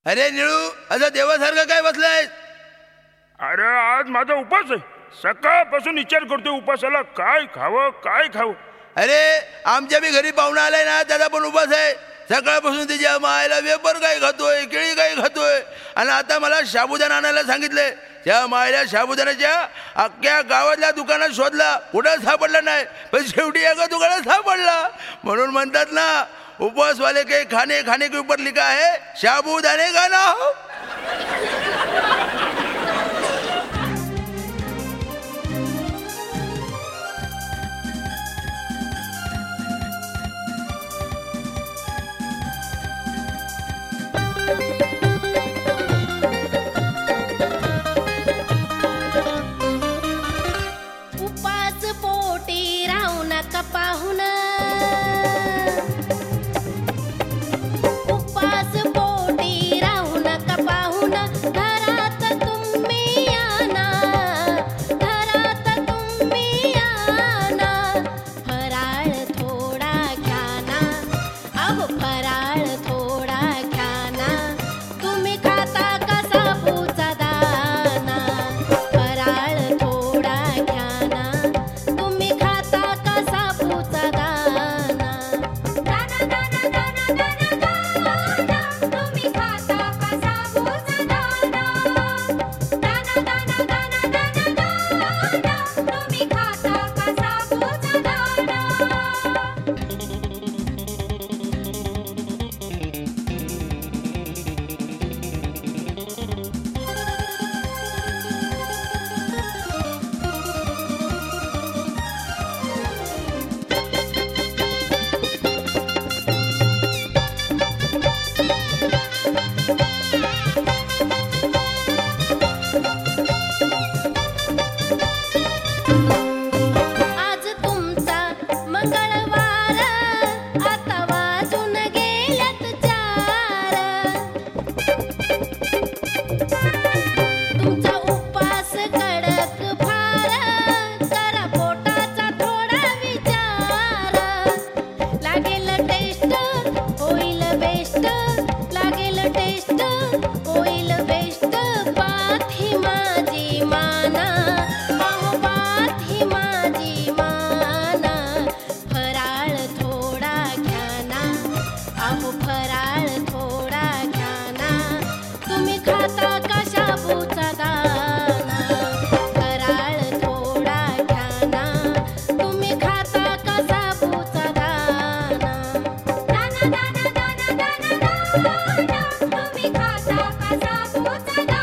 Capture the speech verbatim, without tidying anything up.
अरे निळू, असं देवासारखं काय बसलाय? अरे आज माझा उपास आहे. सकाळपासून विचार करतोय उपासाला काय खावं काय खावं. अरे आमच्या बी घरी पाहुणा आलाय ना, त्याचा पण उपास आहे. सकाळपासून तिच्या मायला वेपर काय खातोय, केळी काय खातोय, आणि आता मला साबुदाणा आणायला सांगितले. त्या मायला साबुदाण्याच्या अख्ख्या गावातल्या दुकानात शोधला, कुठं सापडला नाही, पण शेवटी एका दुकानात सापडला. म्हणून म्हणतात ना, उपवास वाले के खाने खाने के ऊपर लिखा है साबुदाणे का ना हो. उपास पोटी राहू नका पाहुन, उपास पोटी राहू नका पाहुन, घरात तुम्ही या ना, घरात तुम्ही या ना, फराळ थोडा घ्या ना, अहो फराळ थोडा घ्या ना, तुम्ही खाता का साबूचा दाना, फराळ थोडा घ्या ना, तुम्ही खाता का साबूचा दाना, दाना दाना दाना दाना दाना, तुम्ही खाता का साबूचा दाना, दाना दाना दाना दाना दाना, तुम्ही खाता का साबूचा दाना. आज तुमचा मंगळवार, आता वाजून गेल्यात चार, तुमचा उपास कडक फार, करा पोटाचा थोडा विचार, लागेल टेस्ट होईल बेस्ट, लागेल टेस्ट होईल बेस्ट, पाठी माझी माना, अहो पाठी माझी माना, फराळ थोडा घ्या ना, अहो फराळ थोडा घ्या ना, तुम्ही खाता का शाबूचा दाना, फराळ थोडा घ्या ना, तुम्ही खाता का साबूचा दाना, दाना दाना दाना दाना दाना, तुम्ही खाता का साबूचा दाना.